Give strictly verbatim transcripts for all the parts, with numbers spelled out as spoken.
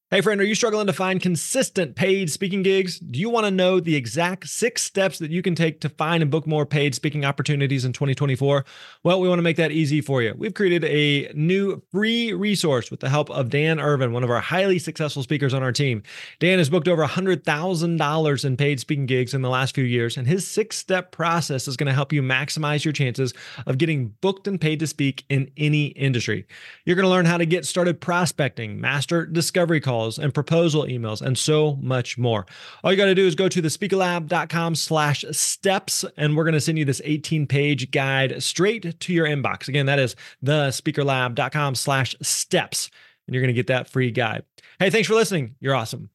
Hey friend, are you struggling to find consistent paid speaking gigs? Do you want to know the exact six steps that you can take to find and book more paid speaking opportunities in twenty twenty-four? Well, we want to make that easy for you. We've created a new free resource with the help of Dan Irvin, one of our highly successful speakers on our team. Dan has booked over one hundred thousand dollars in paid speaking gigs in the last few years, and his six-step process is going to help you maximize your chances of getting booked and paid to speak in any industry. You're going to learn how to get started prospecting, master discovery calls, and proposal emails, and so much more. All you got to do is go to the speaker lab dot com slash steps, and we're going to send you this eighteen page guide straight to your inbox. Again, that is the speaker lab dot com slash steps, and you're going to get that free guide. Hey, thanks for listening. You're awesome.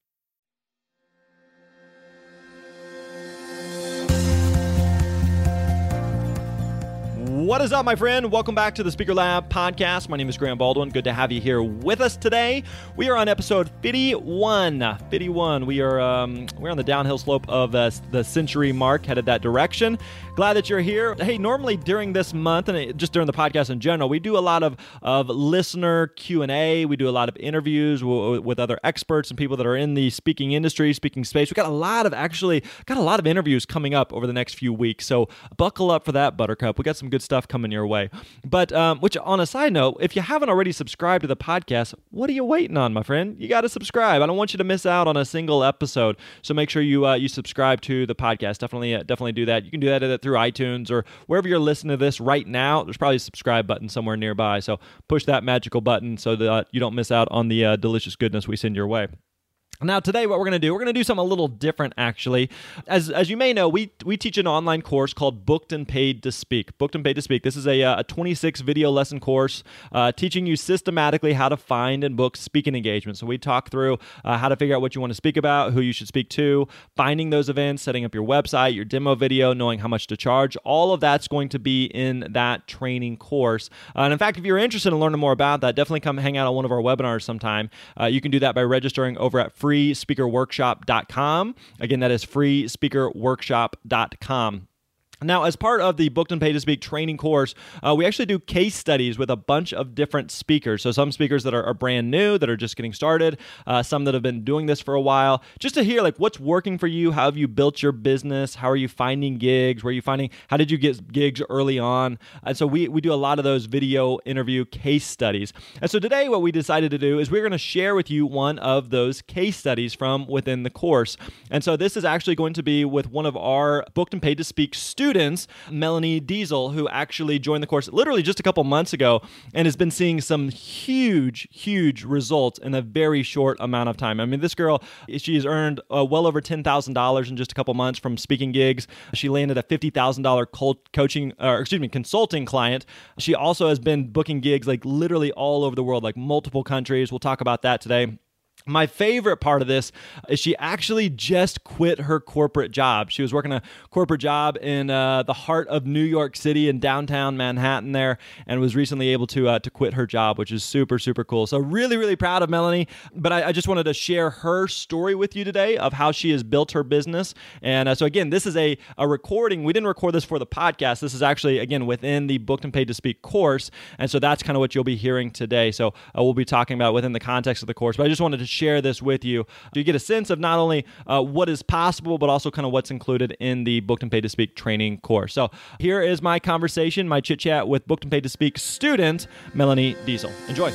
What is up, my friend? Welcome back to the Speaker Lab podcast. My name is Graham Baldwin. Good to have you here with us today. We are on episode fifty-one. fifty-one. We are um, we're on the downhill slope of uh, the century mark, headed that direction. Glad that you're here. Hey, normally during this month, and just during the podcast in general, we do a lot of, of listener Q and A. We do a lot of interviews w- with other experts and people that are in the speaking industry, speaking space. We got a lot of actually got a lot of interviews coming up over the next few weeks. So buckle up for that, Buttercup. We got some good stuff coming your way. But um, which, on a side note, if you haven't already subscribed to the podcast, what are you waiting on, my friend? You got to subscribe. I don't want you to miss out on a single episode. So make sure you uh, you subscribe to the podcast. Definitely, uh, definitely do that. You can do that through iTunes or wherever you're listening to this right now. There's probably a subscribe button somewhere nearby. So push that magical button so that uh, you don't miss out on the uh, delicious goodness we send your way. Now, today, what we're going to do, we're going to do something a little different, actually. As as you may know, we we teach an online course called Booked and Paid to Speak. Booked and Paid to Speak. This is a, a twenty-six video lesson course uh, teaching you systematically how to find and book speaking engagements. So we talk through uh, how to figure out what you want to speak about, who you should speak to, finding those events, setting up your website, your demo video, knowing how much to charge. All of that's going to be in that training course. Uh, and in fact, if you're interested in learning more about that, definitely come hang out on one of our webinars sometime. Uh, you can do that by registering over at free speaker workshop dot com. Again, that is free speaker workshop dot com. Now, as part of the Booked and Paid to Speak training course, uh, we actually do case studies with a bunch of different speakers. So some speakers that are, are brand new, that are just getting started, uh, some that have been doing this for a while, just to hear like what's working for you, how have you built your business, how are you finding gigs, where are you finding, how did you get gigs early on? And so we, we do a lot of those video interview case studies. And so today what we decided to do is we're going to share with you one of those case studies from within the course. And so this is actually going to be with one of our Booked and Paid to Speak students, Students, Melanie Diesel, who actually joined the course literally just a couple months ago and has been seeing some huge, huge results in a very short amount of time. I mean, this girl, she has earned uh, well over ten thousand dollars in just a couple months from speaking gigs. She landed a fifty thousand dollars coaching, or excuse me, consulting client. She also has been booking gigs like literally all over the world, like multiple countries. We'll talk about that today. My favorite part of this is she actually just quit her corporate job. She was working a corporate job in uh, the heart of New York City in downtown Manhattan there, and was recently able to uh, to quit her job, which is super, super cool. So really, really proud of Melanie. But I, I just wanted to share her story with you today of how she has built her business. And uh, so again, this is a, a recording. We didn't record this for the podcast. This is actually, again, within the Booked and Paid to Speak course. And so that's kind of what you'll be hearing today. So uh, we'll be talking about within the context of the course. But I just wanted to share this with you so you get a sense of not only uh, what is possible, but also kind of what's included in the Booked and Paid to Speak training course. So here is my conversation, my chit chat with Booked and Paid to Speak student, Melanie Diesel. Enjoy.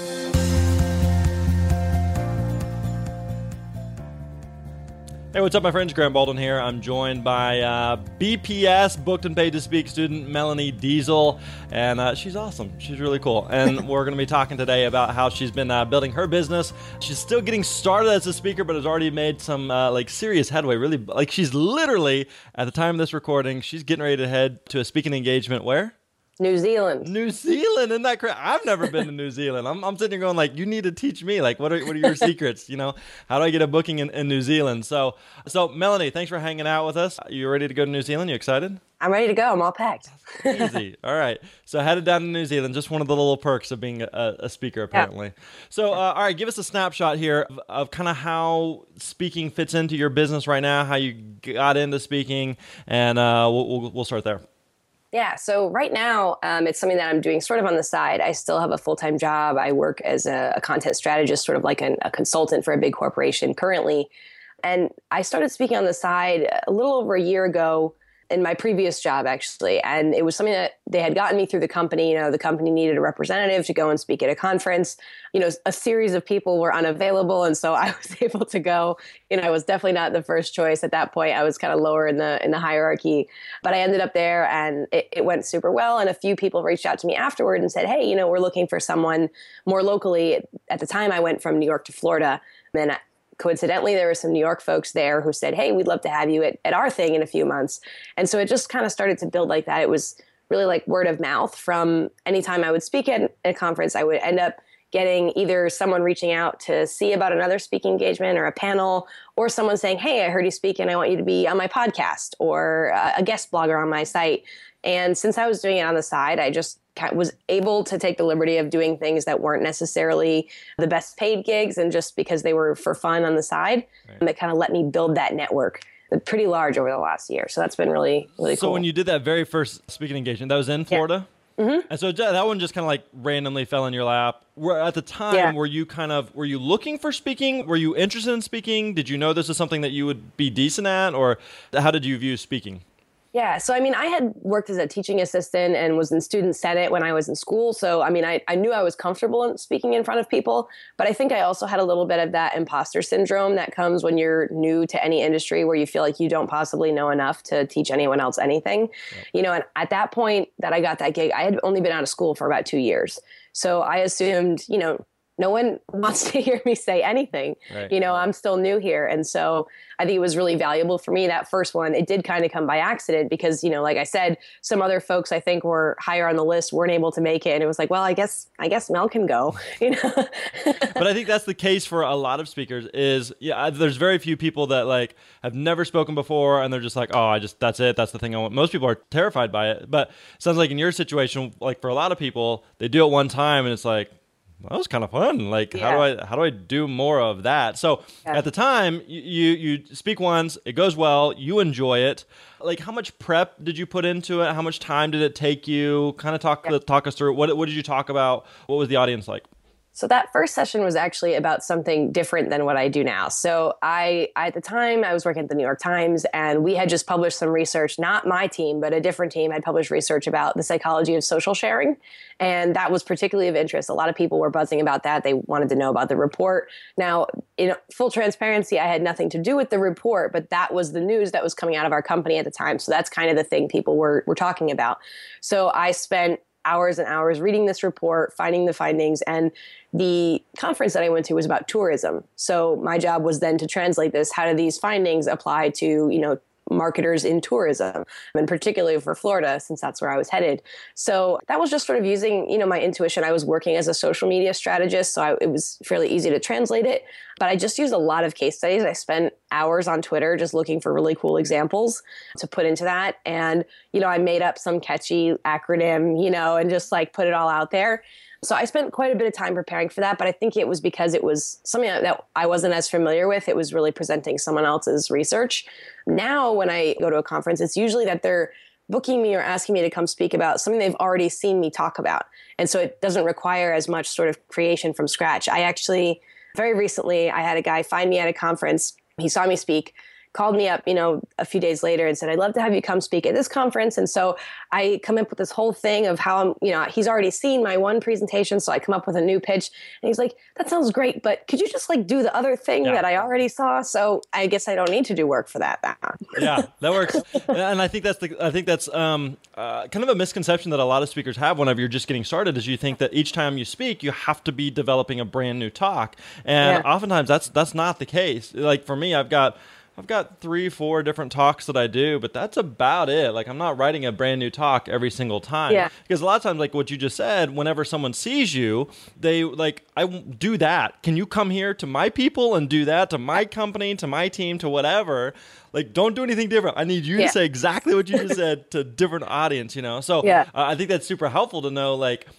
Hey, what's up, my friends? Graham Baldwin here. I'm joined by uh, B P S, Booked and Paid to Speak student, Melanie Diesel, and uh, she's awesome. She's really cool, and we're going to be talking today about how she's been uh, building her business. She's still getting started as a speaker, but has already made some uh, like serious headway. Really, like she's literally, at the time of this recording, she's getting ready to head to a speaking engagement where? New Zealand. New Zealand, isn't that crazy? I've never been to New Zealand. I'm, I'm sitting here going like, you need to teach me. Like, what are what are your secrets? You know, how do I get a booking in, in New Zealand? So, so Melanie, thanks for hanging out with us. You ready to go to New Zealand? You excited? I'm ready to go. I'm all packed. Easy. All right. So headed down to New Zealand. Just one of the little perks of being a, a speaker, apparently. Yeah. So, uh, all right, give us a snapshot here of, of kind of how speaking fits into your business right now, how you got into speaking, and uh, we'll, we'll we'll start there. Yeah. So right now, um, it's something that I'm doing sort of on the side. I still have a full-time job. I work as a, a content strategist, sort of like an, a consultant for a big corporation currently. And I started speaking on the side a little over a year ago in my previous job, actually. And it was something that they had gotten me through the company. You know, the company needed a representative to go and speak at a conference. You know, a series of people were unavailable. And so I was able to go. You know, I was definitely not the first choice at that point. I was kind of lower in the in the hierarchy. But I ended up there and it, it went super well. And a few people reached out to me afterward and said, hey, you know, we're looking for someone more locally. At the time, I went from New York to Florida. And then coincidentally, there were some New York folks there who said, hey, we'd love to have you at, at our thing in a few months. And so it just kind of started to build like that. It was really like word of mouth. From anytime I would speak at a conference, I would end up getting either someone reaching out to see about another speaking engagement or a panel, or someone saying, hey, I heard you speak and I want you to be on my podcast, or a guest blogger on my site. And since I was doing it on the side, I just was able to take the liberty of doing things that weren't necessarily the best paid gigs, and just because they were for fun on the side, right. And that kind of let me build that network pretty large over the last year. So that's been really, really so cool. So when you did that very first speaking engagement, that was in Florida? Yeah. Mm-hmm. And so that one just kind of like randomly fell in your lap. Were, at the time, yeah. were you kind of, were you looking for speaking? Were you interested in speaking? Did you know this is something that you would be decent at? Or how did you view speaking? Yeah. So, I mean, I had worked as a teaching assistant and was in student senate when I was in school. So, I mean, I, I knew I was comfortable in speaking in front of people, but I think I also had a little bit of that imposter syndrome that comes when you're new to any industry, where you feel like you don't possibly know enough to teach anyone else anything. Yep. You know, and at that point that I got that gig, I had only been out of school for about two years. So I assumed, you know, no one wants to hear me say anything. Right. You know, I'm still new here. And so I think it was really valuable for me. That first one, it did kind of come by accident because, you know, like I said, some other folks I think were higher on the list weren't able to make it. And it was like, well, I guess, I guess Mel can go, you know? But I think that's the case for a lot of speakers is, yeah, there's very few people that like have never spoken before and they're just like, oh, I just, that's it. That's the thing I want. Most people are terrified by it. But it sounds like in your situation, like for a lot of people, they do it one time and it's like, that was kind of fun. Like, yeah. how do I how do I do more of that? So yeah. at the time, you, you you speak once, it goes well, you enjoy it. Like, how much prep did you put into it? How much time did it take you? Kind of talk yeah. talk us through. What what did you talk about? What was the audience like? So that first session was actually about something different than what I do now. So I, at the time, I was working at the New York Times, and we had just published some research, not my team, but a different team had published research about the psychology of social sharing. And that was particularly of interest. A lot of people were buzzing about that. They wanted to know about the report. Now, in full transparency, I had nothing to do with the report, but that was the news that was coming out of our company at the time. So that's kind of the thing people were, were talking about. So I spent hours and hours reading this report, finding the findings, and the conference that I went to was about tourism. So my job was then to translate this. How do these findings apply to, you know, marketers in tourism, and particularly for Florida, since that's where I was headed. So that was just sort of using, you know, my intuition. I was working as a social media strategist, so I, it was fairly easy to translate it. But I just used a lot of case studies. I spent hours on Twitter just looking for really cool examples to put into that. And, you know, I made up some catchy acronym, you know, and just like put it all out there. So I spent quite a bit of time preparing for that, but I think it was because it was something that I wasn't as familiar with. It was really presenting someone else's research. Now, when I go to a conference, it's usually that they're booking me or asking me to come speak about something they've already seen me talk about. And so it doesn't require as much sort of creation from scratch. I actually, very recently, I had a guy find me at a conference. He saw me speak, called me up, you know, a few days later and said, I'd love to have you come speak at this conference. And so I come up with this whole thing of how I'm, you know, he's already seen my one presentation. So I come up with a new pitch and he's like, that sounds great, but could you just like do the other thing yeah. that I already saw? So I guess I don't need to do work for that. Yeah, that works. And I think that's the, I think that's um, uh, kind of a misconception that a lot of speakers have whenever you're just getting started is you think that each time you speak, you have to be developing a brand new talk. And yeah. oftentimes that's, that's not the case. Like for me, I've got I've got three, four different talks that I do, but that's about it. Like I'm not writing a brand new talk every single time. Yeah. Because a lot of times, like what you just said, whenever someone sees you, they like, I won't do that. Can you come here to my people and do that to my company, to my team, to whatever? Like, don't do anything different. I need you yeah. to say exactly what you just said to a different audience, you know? So yeah. uh, I think that's super helpful to know, like,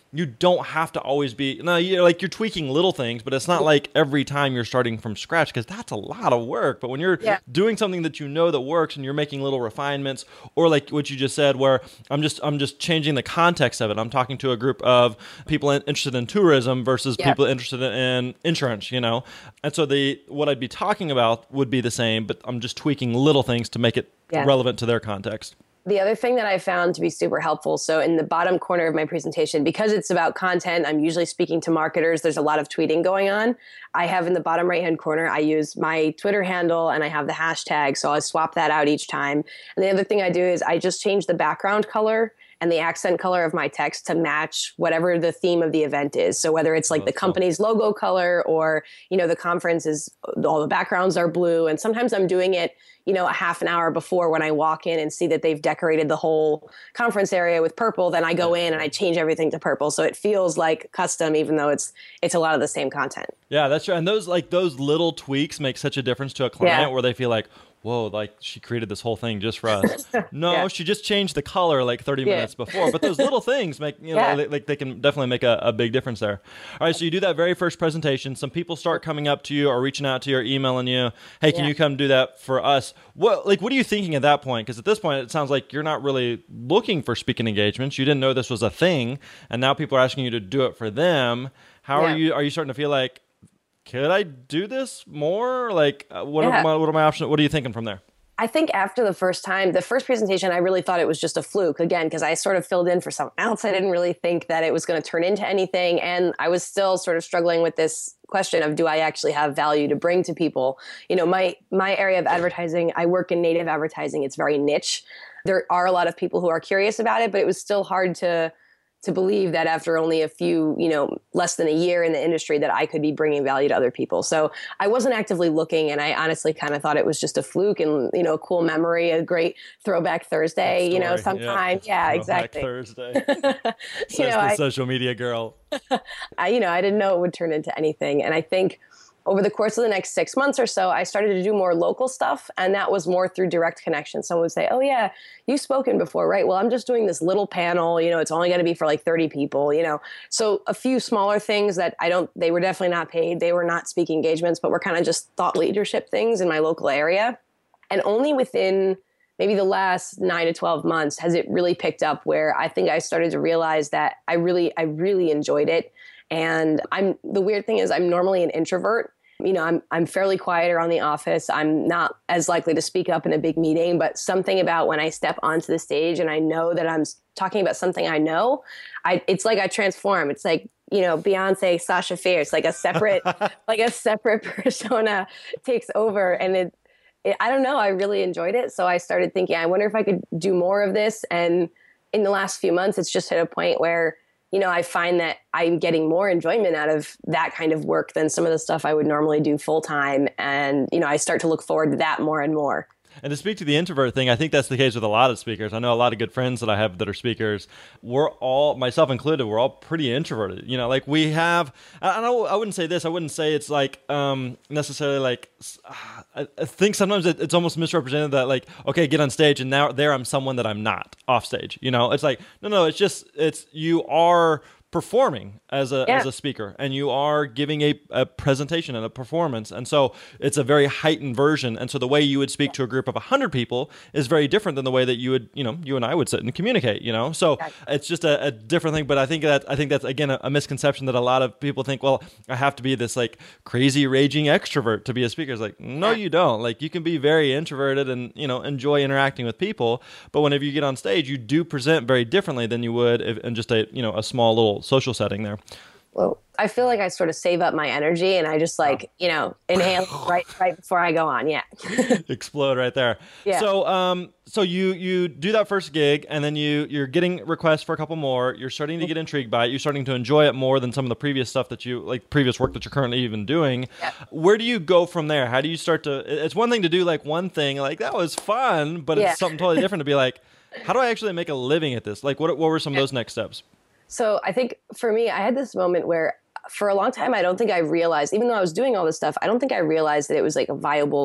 you don't have to always be, no, you're like, you're tweaking little things, but it's not like every time you're starting from scratch, because that's a lot of work. But when you're yeah. doing something that you know that works and you're making little refinements, or like what you just said, where I'm just, I'm just changing the context of it. I'm talking to a group of people in, interested in tourism versus yeah. people interested in insurance, you know? And so the, what I'd be talking about would be the same, but I'm just tweaking little things to make it yeah. relevant to their context. The other thing that I found to be super helpful, so in the bottom corner of my presentation, because it's about content, I'm usually speaking to marketers, there's a lot of tweeting going on. I have in the bottom right-hand corner, I use my Twitter handle and I have the hashtag, so I swap that out each time. And the other thing I do is I just change the background color and the accent color of my text to match whatever the theme of the event is. So whether it's like oh, the company's cool. logo color, or, you know, the conference is, all the backgrounds are blue. And sometimes I'm doing it, you know, a half an hour before when I walk in and see that they've decorated the whole conference area with purple, then I go in and I change everything to purple. So it feels like custom, even though it's, it's a lot of the same content. Yeah, that's right. And those, like those little tweaks make such a difference to a client yeah. where they feel like, whoa, like she created this whole thing just for us. No, yeah. she just changed the color like thirty yeah. minutes before. But those little things make, you know, yeah. like they, they can definitely make a, a big difference there. All right, so you do that very first presentation. Some people start coming up to you or reaching out to you or emailing you. Hey, can yeah. you come do that for us? What, like, what are you thinking at that point? Because at this point, it sounds like you're not really looking for speaking engagements. You didn't know this was a thing, and now people are asking you to do it for them. How yeah. are you? Are you starting to feel like, could I do this more? Like, uh, what, yeah. are my, what are my options? What are you thinking from there? I think after the first time, the first presentation, I really thought it was just a fluke, again, because I sort of filled in for someone else. I didn't really think that it was going to turn into anything. And I was still sort of struggling with this question of, do I actually have value to bring to people? You know, my my area of advertising, I work in native advertising. It's very niche. There are a lot of people who are curious about it, but it was still hard to to believe that after only a few, you know, less than a year in the industry, that I could be bringing value to other people. So I wasn't actively looking, and I honestly kind of thought it was just a fluke and, you know, a cool memory, a great throwback Thursday, you know, sometime. Yeah, yeah exactly. Thursday. Says you know, the I, social media girl. I, you know, I didn't know it would turn into anything. And I think over the course of the next six months or so, I started to do more local stuff, and that was more through direct connection. Someone would say, oh yeah, you've spoken before, right? Well, I'm just doing this little panel, you know, it's only going to be for like thirty people, you know? So a few smaller things that I don't, they were definitely not paid. They were not speaking engagements, but were kind of just thought leadership things in my local area. And only within maybe the last nine to twelve months has it really picked up, where I think I started to realize that I really, I really enjoyed it. And I'm, the weird thing is I'm normally an introvert. You know, I'm I'm fairly quiet around the office. I'm not as likely to speak up in a big meeting, but something about when I step onto the stage and I know that I'm talking about something I know, I it's like I transform. It's like, you know, Beyonce, Sasha Fierce, like a separate, like a separate persona takes over. And it, it, I don't know, I really enjoyed it. So I started thinking, I wonder if I could do more of this. And in the last few months, it's just hit a point where, you know, I find that I'm getting more enjoyment out of that kind of work than some of the stuff I would normally do full time. And, you know, I start to look forward to that more and more. And to speak to the introvert thing, I think that's the case with a lot of speakers. I know a lot of good friends that I have that are speakers. We're all, myself included, we're all pretty introverted. You know, like we have, I don't, I wouldn't say this. I wouldn't say it's like um, necessarily like, I, I think sometimes it, it's almost misrepresented that like, okay, get on stage and now there I'm someone that I'm not off stage. You know, it's like, no, no, it's just, it's, you are performing as a yeah. as a speaker, and you are giving a, a presentation and a performance, and so it's a very heightened version. And so the way you would speak to a group of a hundred people is very different than the way that you would, you know, you and I would sit and communicate. You know, so exactly. It's just a, a different thing. But I think that I think that's again a, a misconception that a lot of people think. Well, I have to be this like crazy raging extrovert to be a speaker. It's like, no, you don't. Like you can be very introverted and you know enjoy interacting with people, but whenever you get on stage, you do present very differently than you would if, in just a you know a small little social setting there. Well, I feel like I sort of save up my energy and I just like, you know, inhale right right before I go on. Yeah. Explode right there. Yeah. So um so you you do that first gig and then you you're getting requests for a couple more. You're starting to get intrigued by it. You're starting to enjoy it more than some of the previous stuff that you like previous work that you're currently even doing. Yeah. Where do you go from there? How do you start to it's one thing to do like one thing like that was fun, but yeah. it's something totally different to be like, how do I actually make a living at this? Like what what were some of those next steps? So I think for me, I had this moment where for a long time, I don't think I realized, even though I was doing all this stuff, I don't think I realized that it was like a viable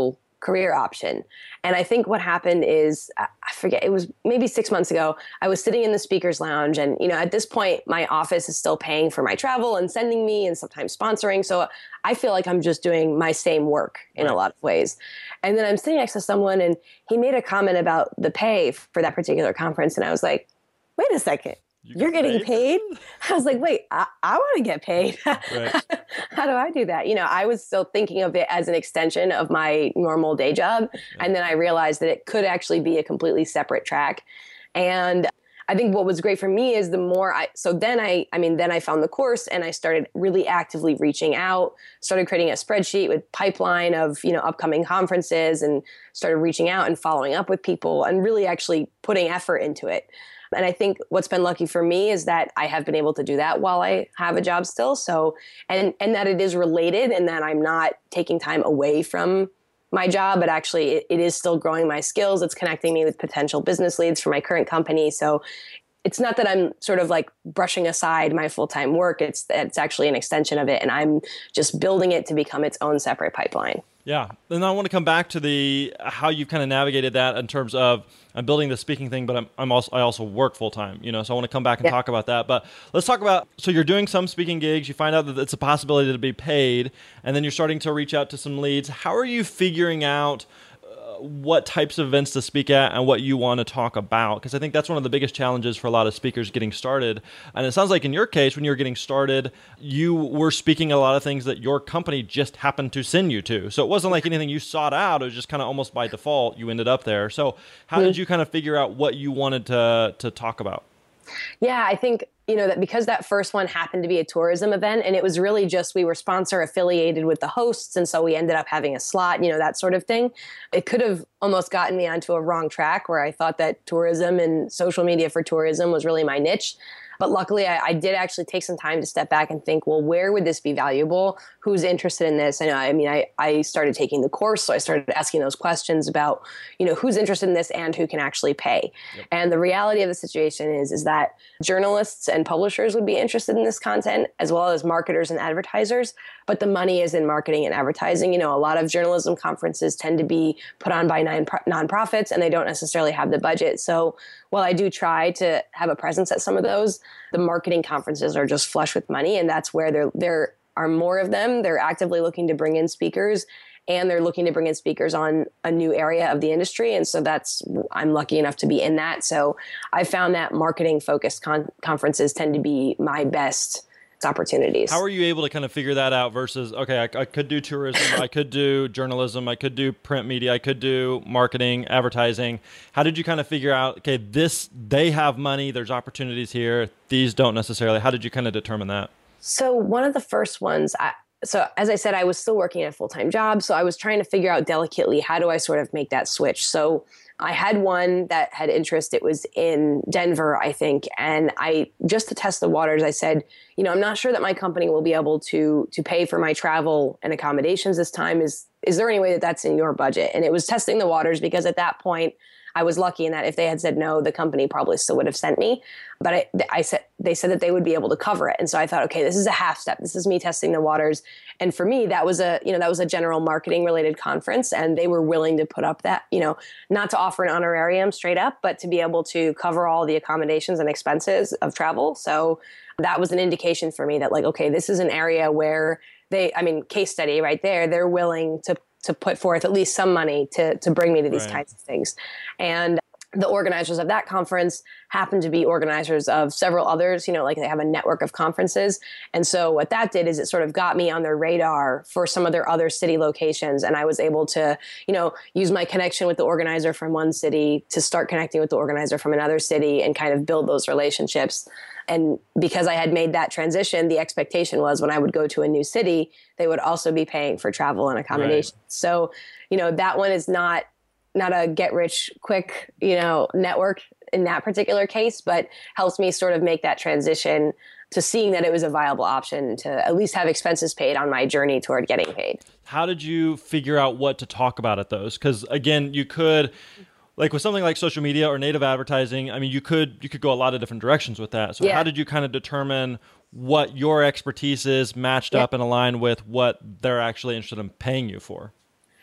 career option. And I think what happened is, I forget, it was maybe six months ago, I was sitting in the speaker's lounge. And, you know, at this point, my office is still paying for my travel and sending me and sometimes sponsoring. So I feel like I'm just doing my same work in right. a lot of ways. And then I'm sitting next to someone and he made a comment about the pay for that particular conference. And I was like, wait a second. You You're getting paid? paid? I was like, wait, I, I want to get paid. Right. How do I do that? You know, I was still thinking of it as an extension of my normal day job. Yeah. And then I realized that it could actually be a completely separate track. And I think what was great for me is the more I, so then I, I mean, then I found the course and I started really actively reaching out, started creating a spreadsheet with pipeline of, you know, upcoming conferences and started reaching out and following up with people and really actually putting effort into it. And I think what's been lucky for me is that I have been able to do that while I have a job still. So, and, and that it is related and that I'm not taking time away from my job, but actually it, it is still growing my skills. It's connecting me with potential business leads for my current company. So it's not that I'm sort of like brushing aside my full-time work. It's, it's actually an extension of it. And I'm just building it to become its own separate pipeline. Yeah. And I want to come back to the how you've kind of navigated that in terms of I'm building the speaking thing, but I'm, I'm also I also work full time, you know, so I want to come back and yeah. talk about that. But let's talk about, so you're doing some speaking gigs, you find out that it's a possibility to be paid, and then you're starting to reach out to some leads. How are you figuring out what types of events to speak at and what you want to talk about? Because I think that's one of the biggest challenges for a lot of speakers getting started. And it sounds like in your case, when you were getting started, you were speaking a lot of things that your company just happened to send you to. So it wasn't like anything you sought out. It was just kind of almost by default, you ended up there. So how mm-hmm. did you kind of figure out what you wanted to to talk about? Yeah, I think, you know, that because that first one happened to be a tourism event and it was really just, we were sponsor affiliated with the hosts. And so we ended up having a slot, you know, that sort of thing. It could have almost gotten me onto a wrong track where I thought that tourism and social media for tourism was really my niche. But luckily, I, I did actually take some time to step back and think, well, where would this be valuable? Who's interested in this? And I mean, I, I started taking the course, so I started asking those questions about, you know, who's interested in this and who can actually pay. Yep. And the reality of the situation is, is that journalists and publishers would be interested in this content, as well as marketers and advertisers. But the money is in marketing and advertising. You know, a lot of journalism conferences tend to be put on by non nonprofits, and they don't necessarily have the budget. So while I do try to have a presence at some of those, the marketing conferences are just flush with money, and that's where there there are more of them. They're actively looking to bring in speakers, and they're looking to bring in speakers on a new area of the industry. And so that's, I'm lucky enough to be in that. So I found that marketing focused con conferences tend to be my best opportunities. How are you able to kind of figure that out versus, okay, I, I could do tourism, I could do journalism, I could do print media, I could do marketing, advertising. How did you kind of figure out, okay, this, they have money, there's opportunities here, these don't necessarily. How did you kind of determine that? So one of the first ones, I, so as I said, I was still working at a full-time job. So I was trying to figure out delicately, how do I sort of make that switch? So I had one that had interest. It was in Denver, I think. And I, just to test the waters, I said, you know, I'm not sure that my company will be able to, to pay for my travel and accommodations this time. Is, is there any way that that's in your budget? And it was testing the waters because at that point, I was lucky in that if they had said no, the company probably still would have sent me. But I, I said, they said that they would be able to cover it. And so I thought, okay, this is a half step. This is me testing the waters. And for me, that was a, you know, that was a general marketing related conference. And they were willing to put up that, you know, not to offer an honorarium straight up, but to be able to cover all the accommodations and expenses of travel. So that was an indication for me that like, okay, this is an area where they, I mean, case study right there, they're willing to to put forth at least some money to to bring me to these right. kinds of things. And the organizers of that conference happen to be organizers of several others, you know, like they have a network of conferences. And so what that did is it sort of got me on their radar for some of their other city locations. And I was able to, you know, use my connection with the organizer from one city to start connecting with the organizer from another city and kind of build those relationships. And because I had made that transition, the expectation was when I would go to a new city, they would also be paying for travel and accommodation. Right. So, you know, that one is not not a get rich quick, you know, network in that particular case, but helps me sort of make that transition to seeing that it was a viable option to at least have expenses paid on my journey toward getting paid. How did you figure out what to talk about at those? Because again, you could, like with something like social media or native advertising, I mean, you could you could go a lot of different directions with that. So yeah. How did you kind of determine what your expertise is matched yeah. up and aligned with what they're actually interested in paying you for?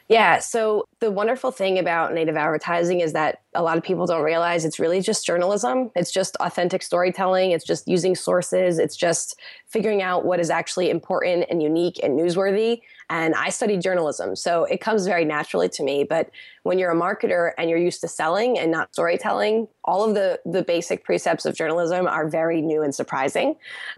Yeah. So the wonderful thing about native advertising is that a lot of people don't realize it's really just journalism. It's just authentic storytelling. It's just using sources. It's just figuring out what is actually important and unique and newsworthy. And I studied journalism, so it comes very naturally to me. But when you're a marketer and you're used to selling and not storytelling, all of the the basic precepts of journalism are very new and surprising.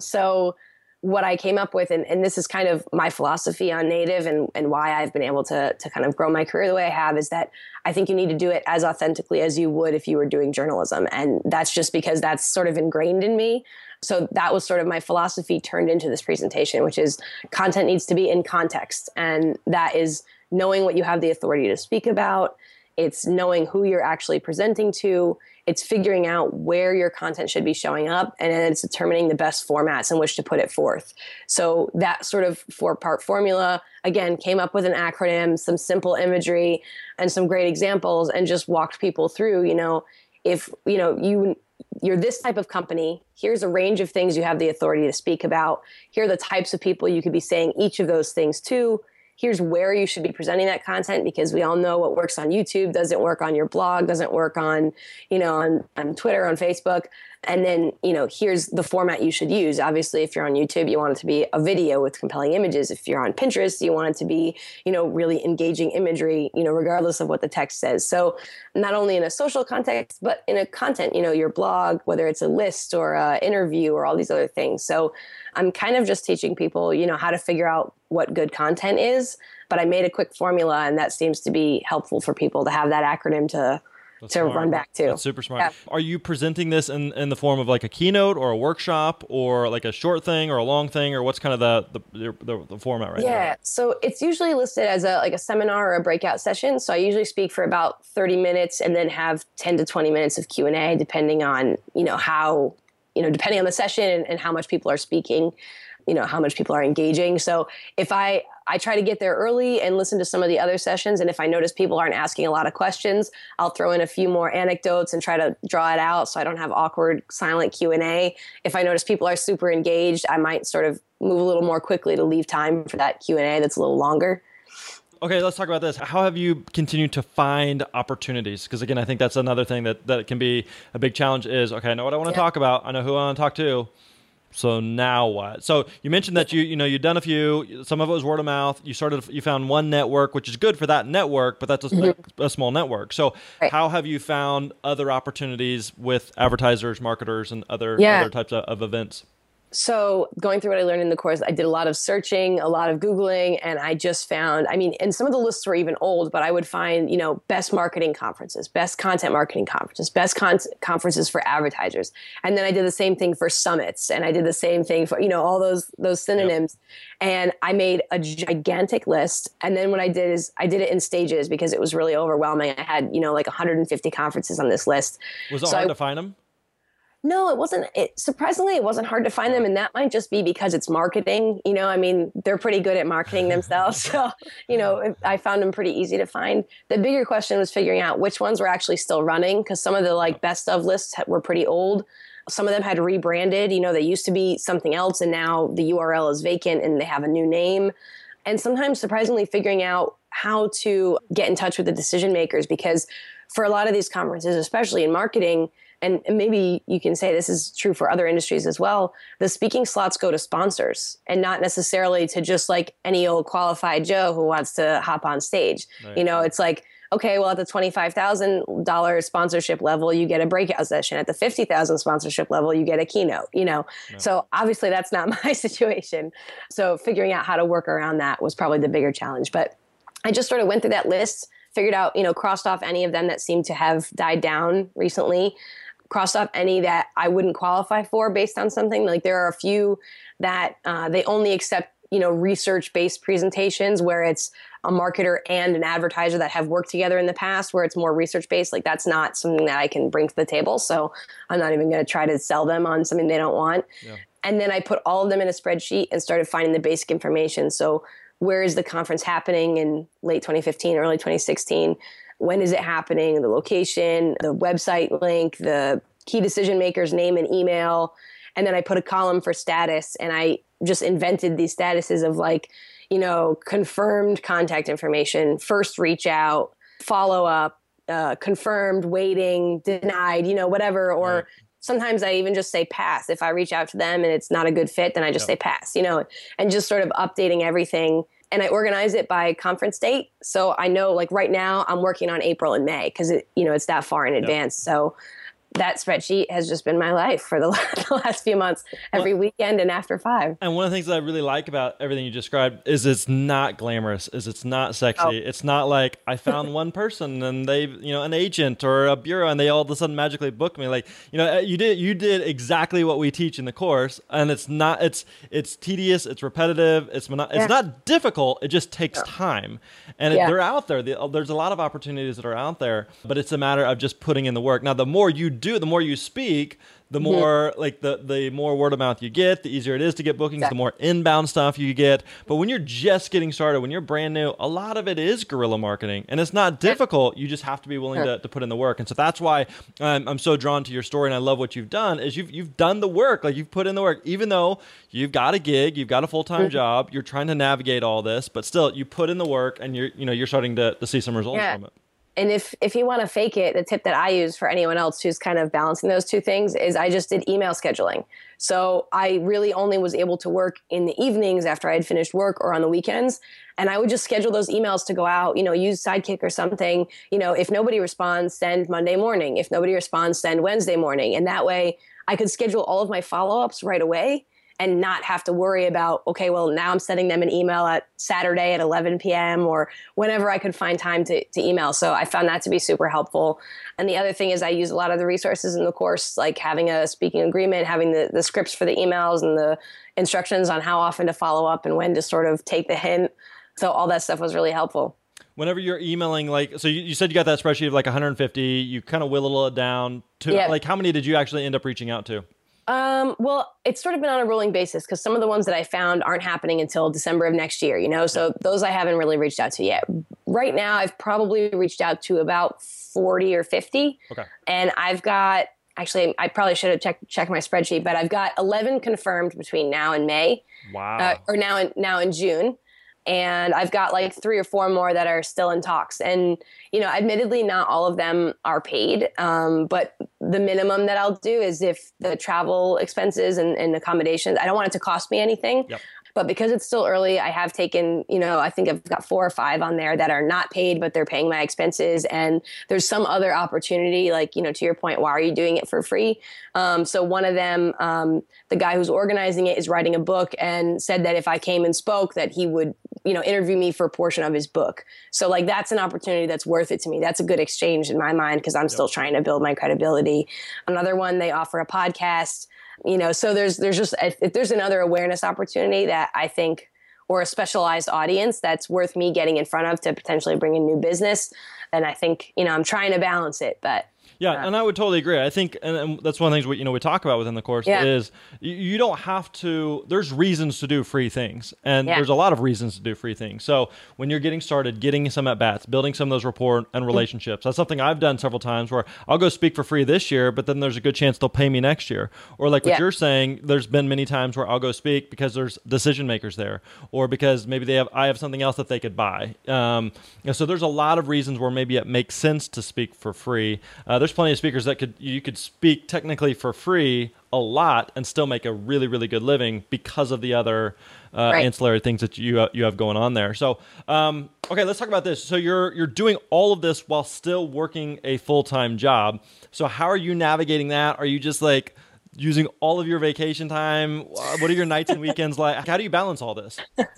So what I came up with, and, and this is kind of my philosophy on native and, and why I've been able to, to kind of grow my career the way I have, is that I think you need to do it as authentically as you would if you were doing journalism. And that's just because that's sort of ingrained in me. So that was sort of my philosophy turned into this presentation, which is content needs to be in context. And that is knowing what you have the authority to speak about. It's knowing who you're actually presenting to. It's figuring out where your content should be showing up, and then it's determining the best formats in which to put it forth. So that sort of four-part formula, again, came up with an acronym, some simple imagery, and some great examples, and just walked people through, you know, if, you know, you, you're this type of company, here's a range of things you have the authority to speak about. Here are the types of people you could be saying each of those things to. Here's where you should be presenting that content, because we all know what works on YouTube doesn't work on your blog, doesn't work on, you know, on, on Twitter, on Facebook. And then, you know, here's the format you should use. Obviously, if you're on YouTube, you want it to be a video with compelling images. If you're on Pinterest, you want it to be, you know, really engaging imagery, you know, regardless of what the text says. So not only in a social context, but in a content, you know, your blog, whether it's a list or an interview or all these other things. So I'm kind of just teaching people, you know, how to figure out what good content is. But I made a quick formula, and that seems to be helpful for people to have that acronym to That's to smart. run back to. That's super smart. Yeah. Are you presenting this in, in the form of like a keynote or a workshop or like a short thing or a long thing, or what's kind of the the, the, the format right yeah. now? Yeah, so it's usually listed as a like a seminar or a breakout session. So I usually speak for about thirty minutes and then have ten to twenty minutes of Q and A, depending on, you know, how, you know, depending on the session and, and how much people are speaking, you know, how much people are engaging. So if I, I try to get there early and listen to some of the other sessions. And if I notice people aren't asking a lot of questions, I'll throw in a few more anecdotes and try to draw it out so I don't have awkward, silent Q and A. If I notice people are super engaged, I might sort of move a little more quickly to leave time for that Q and A that's a little longer. Okay, let's talk about this. How have you continued to find opportunities? Because again, I think that's another thing that, that can be a big challenge is, okay, I know what I want to yeah. talk about. I know who I want to talk to. So now what? So you mentioned that you you know you've done a few. Some of it was word of mouth. You started. You found one network, which is good for that network, but that's a, mm-hmm. a, a small network. So right. how have you found other opportunities with advertisers, marketers, and other yeah. other types of, of events? So going through what I learned in the course, I did a lot of searching, a lot of Googling, and I just found, I mean, and some of the lists were even old, but I would find, you know, best marketing conferences, best content marketing conferences, best con- conferences for advertisers. And then I did the same thing for summits, and I did the same thing for, you know, all those, those synonyms. Yep. And I made a gigantic list. And then what I did is I did it in stages because it was really overwhelming. I had, you know, like one hundred fifty conferences on this list. Was it so hard I, to find them? No, it wasn't. It, surprisingly, it wasn't hard to find them. And that might just be because it's marketing. You know, I mean, they're pretty good at marketing themselves. So, you know, I found them pretty easy to find. The bigger question was figuring out which ones were actually still running, because some of the like best of lists were pretty old. Some of them had rebranded. You know, they used to be something else, and now the U R L is vacant and they have a new name. And sometimes, surprisingly, figuring out how to get in touch with the decision makers, because for a lot of these conferences, especially in marketing, and maybe you can say this is true for other industries as well, the speaking slots go to sponsors and not necessarily to just like any old qualified Joe who wants to hop on stage. Right. You know, it's like, okay, well, at the twenty-five thousand dollars sponsorship level, you get a breakout session. At the fifty thousand dollars sponsorship level, you get a keynote, you know. Yeah. So obviously that's not my situation. So figuring out how to work around that was probably the bigger challenge. But I just sort of went through that list, figured out, you know, crossed off any of them that seemed to have died down recently, crossed off any that I wouldn't qualify for based on something. Like there are a few that uh, they only accept, you know, research-based presentations where it's a marketer and an advertiser that have worked together in the past, where it's more research-based. Like that's not something that I can bring to the table. So I'm not even going to try to sell them on something they don't want. Yeah. And then I put all of them in a spreadsheet and started finding the basic information. So where is the conference happening in late twenty fifteen, early twenty sixteen? When is it happening? The location, the website link, the key decision maker's name and email. And then I put a column for status, and I just invented these statuses of like, you know, confirmed contact information, first reach out, follow up, uh, confirmed, waiting, denied, you know, whatever. Or Right. sometimes I even just say pass. If I reach out to them and it's not a good fit, then I just Yep. say pass, you know, and just sort of updating everything. And I organize it by conference date. So I know, like right now I'm working on April and May because it, you know, it's that far in Yep. advance. So that spreadsheet has just been my life for the last, the last few months, every Well, weekend and after five. and one of the things that I really like about everything you described is it's not glamorous, is it's not Oh, sexy. It's not like I found one person and they, you know, an agent or a bureau and they all of a sudden magically booked me. Like, you know, you did you did exactly what we teach in the course, and it's not it's it's tedious, it's repetitive, it's mono- it's yeah. not difficult. It just takes time, and it, Yeah. they're out there. The- There's a lot of opportunities that are out there, but it's a matter of just putting in the work. Now, the more you do, the more you speak, the more like the the more word of mouth you get, the easier it is to get bookings, the Exactly. more inbound stuff you get. But when you're just getting started, when you're brand new, a lot of it is guerrilla marketing, and it's not difficult. You just have to be willing to, to put in the work. And so that's why I'm, I'm so drawn to your story, and I love what you've done. Is you've you've done the work, like you've put in the work, even though you've got a gig, you've got a full time job, you're trying to navigate all this, but still you put in the work, and you're you know you're starting to, to see some results Yeah. from it. And if if you want to fake it, the tip that I use for anyone else who's kind of balancing those two things is I just did email scheduling. So I really only was able to work in the evenings after I had finished work or on the weekends. And I would just schedule those emails to go out, you know, use Sidekick or something. You know, if nobody responds, send Monday morning. If nobody responds, send Wednesday morning. And that way I could schedule all of my follow-ups right away and not have to worry about, okay, well, now I'm sending them an email at Saturday at eleven p.m. or whenever I could find time to, to email. So I found that to be super helpful. And the other thing is I use a lot of the resources in the course, like having a speaking agreement, having the, the scripts for the emails and the instructions on how often to follow up and when to sort of take the hint. So all that stuff was really helpful. Whenever you're emailing, like, so you, you said you got that spreadsheet of like one hundred fifty, you kind of whittle it down to, Yeah. like, how many did you actually end up reaching out to? Um, well, it's sort of been on a rolling basis because some of the ones that I found aren't happening until December of next year, you know, so those I haven't really reached out to yet. Right now, I've probably reached out to about forty or fifty. Okay. And I've got, actually, I probably should have checked, checked my spreadsheet, but I've got eleven confirmed between now and May, Wow. uh, or now in, now in June. And I've got like three or four more that are still in talks. And, you know, admittedly, not all of them are paid. Um, but the minimum that I'll do is if the travel expenses and, and accommodations, I don't want it to cost me anything. Yep. But because it's still early, I have taken, you know, I think I've got four or five on there that are not paid, but they're paying my expenses. And there's some other opportunity, like, you know, to your point, why are you doing it for free? Um, so one of them, um, the guy who's organizing it is writing a book and said that if I came and spoke, that he would, you know, interview me for a portion of his book. So like, that's an opportunity that's worth it to me. That's a good exchange in my mind because I'm still trying to build my credibility. Another one, they offer a podcast. You know, so there's there's just if there's another awareness opportunity that I think, or a specialized audience that's worth me getting in front of to potentially bring in new business, then I think, you know, I'm trying to balance it. But Yeah, and I would totally agree. I think, and, and that's one of the things we, you know, we talk about within the course Yeah. is you, you don't have to. There's reasons to do free things, and Yeah. there's a lot of reasons to do free things. So when you're getting started, getting some at bats, building some of those rapport and relationships. That's something I've done several times where I'll go speak for free this year, but then there's a good chance they'll pay me next year. Or like what Yeah. you're saying, there's been many times where I'll go speak because there's decision makers there, or because maybe they have I have something else that they could buy. Um, and so there's a lot of reasons where maybe it makes sense to speak for free. Uh, there's plenty of speakers that could you could speak technically for free a lot and still make a really really good living because of the other uh, Right. ancillary things that you uh, you have going on there. So um, okay, let's talk about this. So you're you're doing all of this while still working a full-time job. So how are you navigating that? Are you just like using all of your vacation time? Uh, What are your nights and weekends like? How do you balance all this?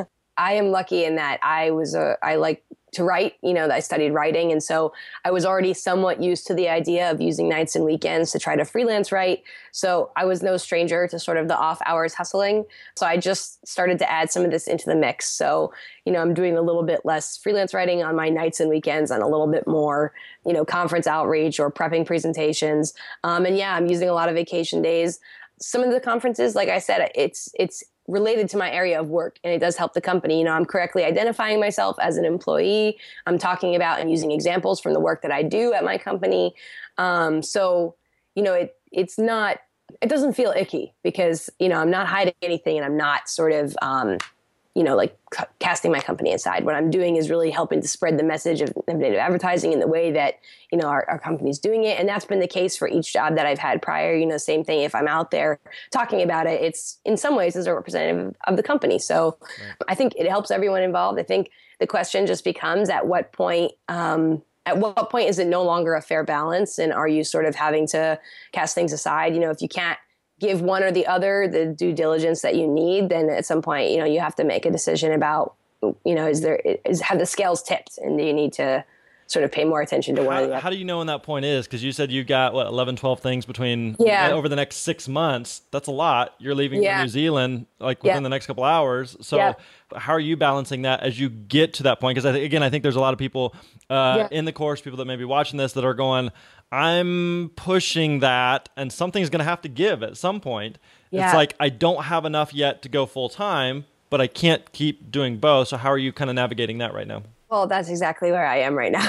I am lucky in that I was a, I like to write, you know, I studied writing. And so I was already somewhat used to the idea of using nights and weekends to try to freelance write. So I was no stranger to sort of the off hours hustling. So I just started to add some of this into the mix. So, you know, I'm doing a little bit less freelance writing on my nights and weekends and a little bit more, you know, conference outreach or prepping presentations. Um, and yeah, I'm using a lot of vacation days. Some of the conferences, like I said, it's, it's, related to my area of work, and it does help the company. You know, I'm correctly identifying myself as an employee. I'm talking about and using examples from the work that I do at my company. Um, so, you know, it it's not, it doesn't feel icky because, you know, I'm not hiding anything and I'm not sort of, um, you know, like c- casting my company aside. What I'm doing is really helping to spread the message of innovative advertising in the way that, you know, our, our company's doing it. And that's been the case for each job that I've had prior. You know, same thing. If I'm out there talking about it, it's in some ways as a representative of the company. So right. I think it helps everyone involved. I think the question just becomes at what point, um, at what point is it no longer a fair balance? And are you sort of having to cast things aside? You know, if you can't give one or the other the due diligence that you need, then at some point, you know, you have to make a decision about, you know, is there, is, have the scales tipped, and do you need to sort of pay more attention to one how, or the other? How do you know when that point is? Because you said you've got, what, eleven, twelve things between, yeah. over the next six months. That's a lot. You're leaving yeah. for New Zealand, like, within yeah. the next couple hours. So yeah. how are you balancing that as you get to that point? Because, I th- again, I think there's a lot of people uh, yeah. in the course, people that may be watching this, that are going, I'm pushing that, and something's going to have to give at some point. Yeah. It's like, I don't have enough yet to go full time, but I can't keep doing both. So how are you kind of navigating that right now? Well, that's exactly where I am right now,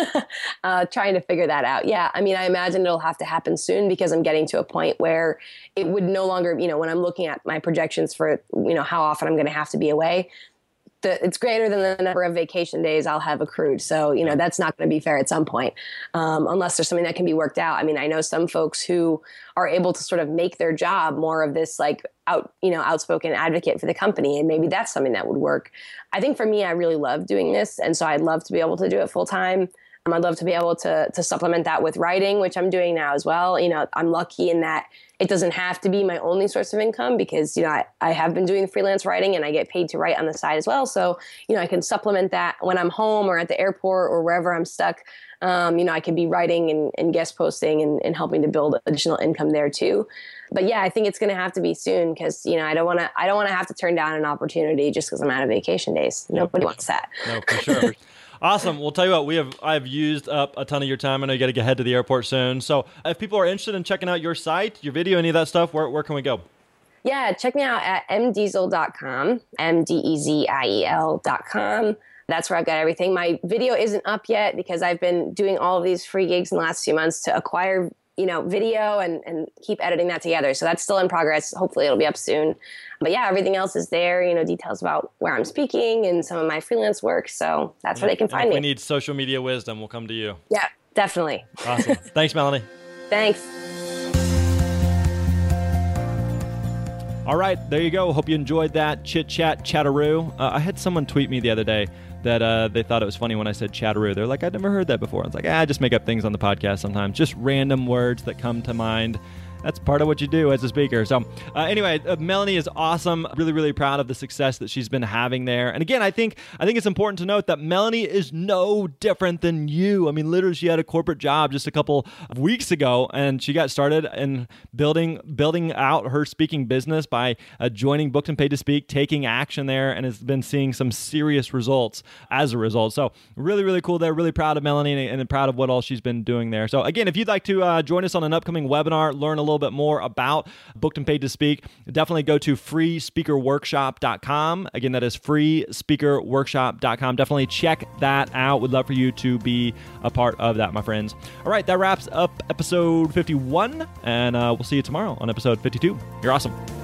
uh, trying to figure that out. Yeah, I mean, I imagine it'll have to happen soon, because I'm getting to a point where it would no longer, you know, when I'm looking at my projections for, you know, how often I'm going to have to be away, the, it's greater than the number of vacation days I'll have accrued. So, you know, that's not going to be fair at some point, um, unless there's something that can be worked out. I mean, I know some folks who are able to sort of make their job more of this, like, out, you know, outspoken advocate for the company. And maybe that's something that would work. I think for me, I really love doing this. And so I'd love to be able to do it full time. Um, I'd love to be able to to supplement that with writing, which I'm doing now as well. You know, I'm lucky in that it doesn't have to be my only source of income, because, you know, I, I have been doing freelance writing, and I get paid to write on the side as well. So, you know, I can supplement that when I'm home or at the airport or wherever I'm stuck. Um, you know, I could be writing and, and guest posting and, and helping to build additional income there too. But yeah, I think it's going to have to be soon, because, you know, I don't want to, I don't want to have to turn down an opportunity just because I'm out of vacation days. Nobody wants that. No, for sure. Awesome. Well, tell you what, we have I've used up a ton of your time. I know you got to get head to the airport soon. So if people are interested in checking out your site, your video, any of that stuff, where where can we go? Yeah, check me out at m diesel dot com, M D E Z I E L dot com. That's where I've got everything. My video isn't up yet because I've been doing all of these free gigs in the last few months to acquire, you know, video and, and keep editing that together. So that's still in progress. Hopefully it'll be up soon. But yeah, everything else is there, you know, details about where I'm speaking and some of my freelance work. So that's yeah, where they can find if me. We need social media wisdom. We'll come to you. Yeah, definitely. Awesome. Thanks, Melanie. Thanks. All right, there you go. Hope you enjoyed that chit chat chatteroo. Uh, I had someone tweet me the other day that uh, they thought it was funny when I said chatteroo. They're like, I'd never heard that before. I was like, ah, I just make up things on the podcast sometimes, just random words that come to mind. That's part of what you do as a speaker. So uh, anyway, uh, Melanie is awesome. Really, really proud of the success that she's been having there. And again, I think I think it's important to note that Melanie is no different than you. I mean, literally, she had a corporate job just a couple of weeks ago, and she got started in building building out her speaking business by uh, joining Booked and Paid to Speak, taking action there, and has been seeing some serious results as a result. So really, really cool there. Really proud of Melanie and, and proud of what all she's been doing there. So again, if you'd like to uh, join us on an upcoming webinar, learn a little bit more about Booked and Paid to Speak, definitely go to free speaker workshop dot com. Again, that is free speaker workshop dot com. Definitely check that out. Would love for you to be a part of that, my friends. All right, that wraps up episode fifty-one, and uh, we'll see you tomorrow on episode fifty-two. You're awesome.